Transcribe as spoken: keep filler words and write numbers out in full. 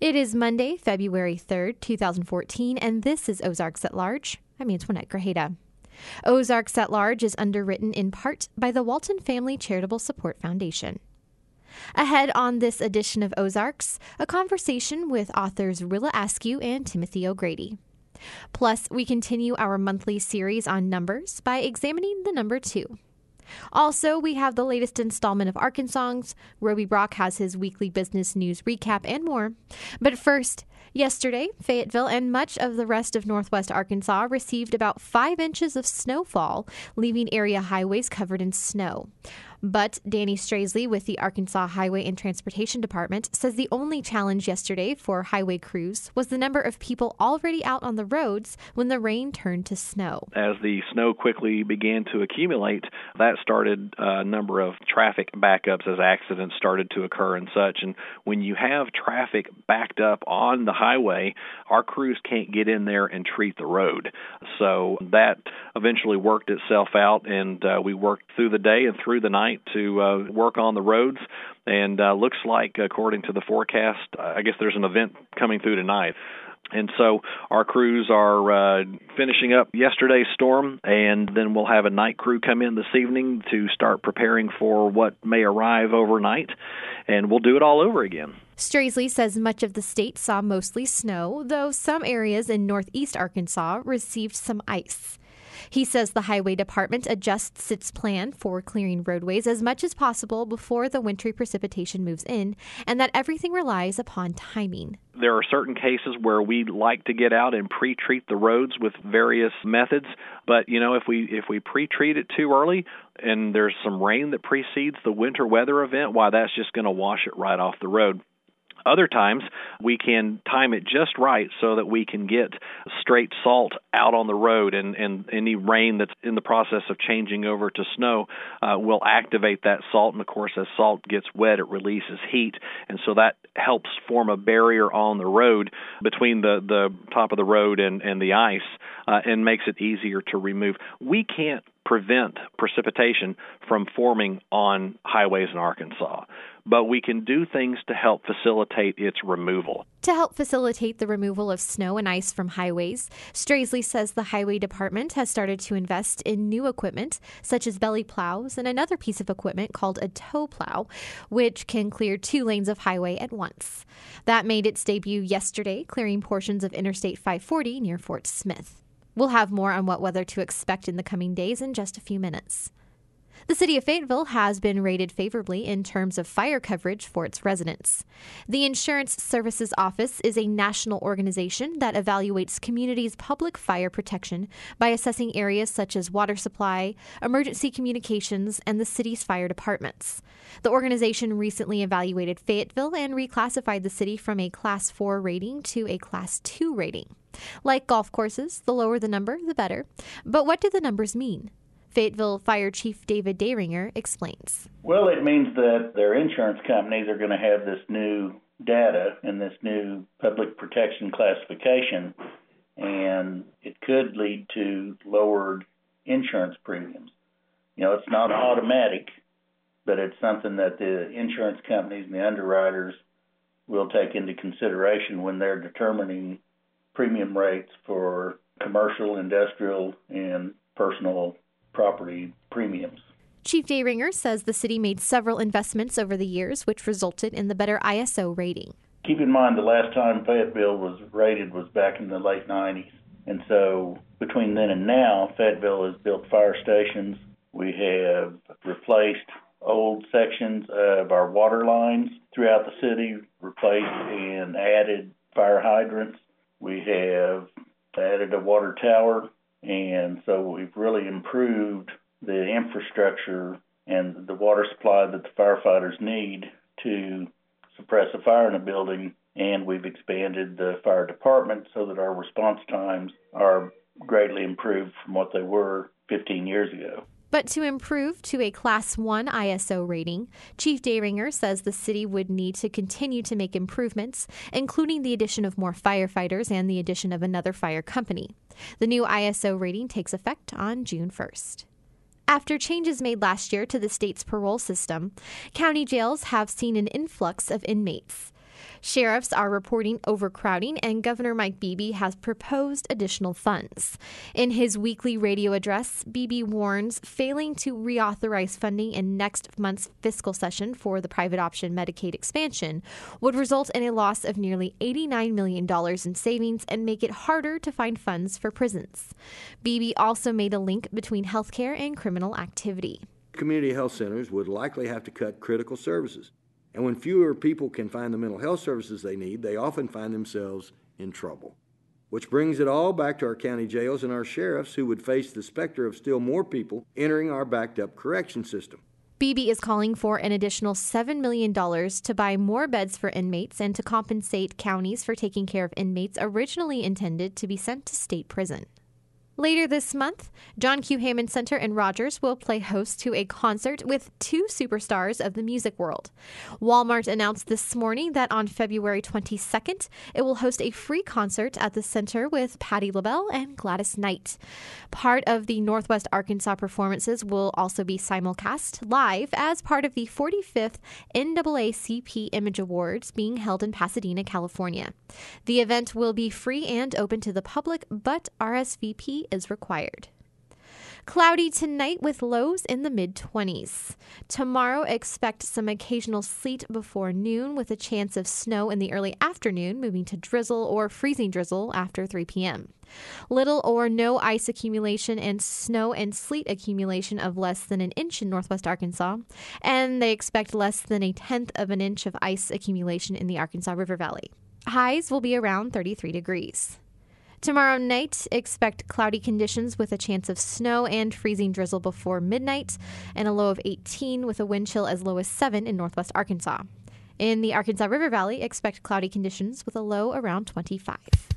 It is Monday, February third, twenty fourteen, and this is Ozarks at Large. I'm Antoinette Grajeda. Ozarks at Large is underwritten in part by the Walton Family Charitable Support Foundation. Ahead on this edition of Ozarks, a conversation with authors Rilla Askew and Timothy O'Grady. Plus, we continue our monthly series on numbers by examining the number two. Also, we have the latest installment of Arkansongs. Roby Brock has his weekly business news recap and more. But first, yesterday, Fayetteville and much of the rest of northwest Arkansas received about five inches of snowfall, leaving area highways covered in snow. But Danny Straisley with the Arkansas Highway and Transportation Department says the only challenge yesterday for highway crews was the number of people already out on the roads when the rain turned to snow. As the snow quickly began to accumulate, that started a number of traffic backups as accidents started to occur and such. And when you have traffic backed up on the highway, our crews can't get in there and treat the road. So that eventually worked itself out, and uh, we worked through the day and through the night to uh, work on the roads, and uh, looks like, according to the forecast, I guess there's an event coming through tonight. And so our crews are uh, finishing up yesterday's storm, and then we'll have a night crew come in this evening to start preparing for what may arrive overnight, and we'll do it all over again. Straisley says much of the state saw mostly snow, though some areas in northeast Arkansas received some ice. He says the highway department adjusts its plan for clearing roadways as much as possible before the wintry precipitation moves in, and that everything relies upon timing. There are certain cases where we like to get out and pre-treat the roads with various methods, but you know, if we if we pre-treat it too early and there's some rain that precedes the winter weather event, why, that's just going to wash it right off the road. Other times, we can time it just right so that we can get straight salt out on the road, and, and any rain that's in the process of changing over to snow uh, will activate that salt. And, of course, as salt gets wet, it releases heat, and so that helps form a barrier on the road between the, the top of the road and, and the ice uh, and makes it easier to remove. We can't prevent precipitation from forming on highways in Arkansas, but we can do things to help facilitate its removal. To help facilitate the removal of snow and ice from highways, Straisley says the highway department has started to invest in new equipment, such as belly plows and another piece of equipment called a tow plow, which can clear two lanes of highway at once. That made its debut yesterday, clearing portions of Interstate five forty near Fort Smith. We'll have more on what weather to expect in the coming days in just a few minutes. The city of Fayetteville has been rated favorably in terms of fire coverage for its residents. The Insurance Services Office is a national organization that evaluates communities' public fire protection by assessing areas such as water supply, emergency communications, and the city's fire departments. The organization recently evaluated Fayetteville and reclassified the city from a Class four rating to a Class two rating. Like golf courses, the lower the number, the better. But what do the numbers mean? Fayetteville Fire Chief David Dayringer explains. Well, it means that their insurance companies are going to have this new data and this new public protection classification, and it could lead to lowered insurance premiums. You know, it's not automatic, but it's something that the insurance companies and the underwriters will take into consideration when they're determining premium rates for commercial, industrial, and personal property premiums. Chief Dayringer says the city made several investments over the years, which resulted in the better I S O rating. Keep in mind the last time Fayetteville was rated was back in the late nineties. And so between then and now, Fayetteville has built fire stations. We have replaced old sections of our water lines throughout the city, replaced and added fire hydrants. We have added a water tower. And so we've really improved the infrastructure and the water supply that the firefighters need to suppress a fire in a building. And we've expanded the fire department so that our response times are greatly improved from what they were fifteen years ago. But to improve to a Class one I S O rating, Chief Dayringer says the city would need to continue to make improvements, including the addition of more firefighters and the addition of another fire company. The new I S O rating takes effect on June first. After changes made last year to the state's parole system, county jails have seen an influx of inmates. Sheriffs are reporting overcrowding, and Governor Mike Beebe has proposed additional funds. In his weekly radio address, Beebe warns failing to reauthorize funding in next month's fiscal session for the private option Medicaid expansion would result in a loss of nearly eighty-nine million dollars in savings and make it harder to find funds for prisons. Beebe also made a link between healthcare and criminal activity. Community health centers would likely have to cut critical services. And when fewer people can find the mental health services they need, they often find themselves in trouble. Which brings it all back to our county jails and our sheriffs, who would face the specter of still more people entering our backed-up correction system. Beebe is calling for an additional seven million dollars to buy more beds for inmates and to compensate counties for taking care of inmates originally intended to be sent to state prison. Later this month, John Q. Hammond Center in Rogers will play host to a concert with two superstars of the music world. Walmart announced this morning that on February twenty-second, it will host a free concert at the center with Patti LaBelle and Gladys Knight. Part of the Northwest Arkansas performances will also be simulcast live as part of the forty-fifth N double A C P Image Awards being held in Pasadena, California. The event will be free and open to the public, but R S V P is required. Cloudy tonight with lows in the mid-twenties. Tomorrow, expect some occasional sleet before noon with a chance of snow in the early afternoon, moving to drizzle or freezing drizzle after three p.m. Little or no ice accumulation and snow and sleet accumulation of less than an inch in northwest Arkansas, and they expect less than a tenth of an inch of ice accumulation in the Arkansas River Valley. Highs will be around thirty-three degrees. Tomorrow night, expect cloudy conditions with a chance of snow and freezing drizzle before midnight, and a low of eighteen with a wind chill as low as seven in northwest Arkansas. In the Arkansas River Valley, expect cloudy conditions with a low around twenty-five.